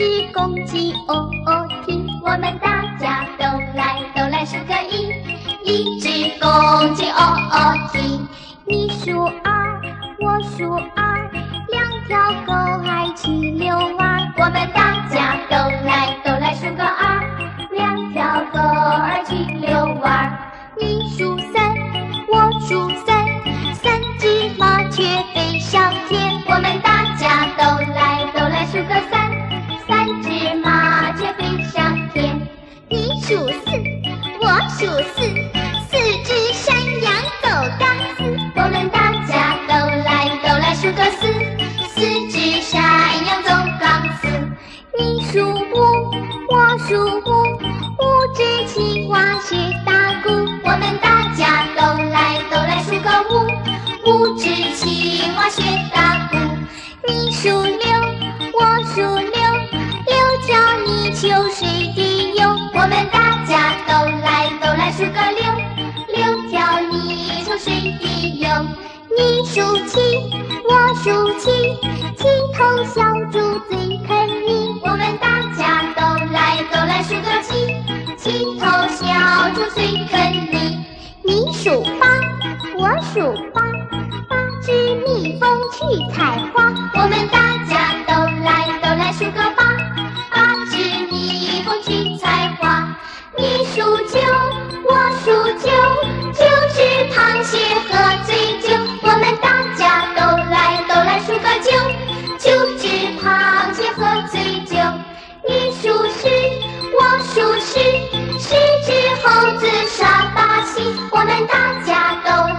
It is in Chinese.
只公鸡哦哦啼， 我们大家都来数个一，一只公鸡哦哦啼。 你数二，我数二，两条狗儿去遛弯。 我们大家都来数个二，两条狗儿去遛弯。 你数三，我数三，三只麻雀飞上天。 我们大家都来数个三，三只麻雀飞上天。 你数四，我数四，四只山羊走钢丝。 我们大家都来数个四，四只山羊走钢丝。 你数五，我数五，五只青蛙学打鼓。 我们大家都来数个五，五只青蛙学打鼓。 你数六，我数六，六条泥鳅水底游。 我们大家都来数个六，六条泥鳅水底游。 你数七，我数七，七头小猪最啃泥。 我们大家都来数个七，七头小猪最啃泥。 你数八，我数八，八只蜜蜂去采花。 我们大家都来数个八，八只蜜蜂去采花。 你数九，我数九，九只螃蟹喝醉酒。 我们大家都来数个九，九只螃蟹喝醉酒。 你数十，我数十，十只猴子耍把戏。 我们大家都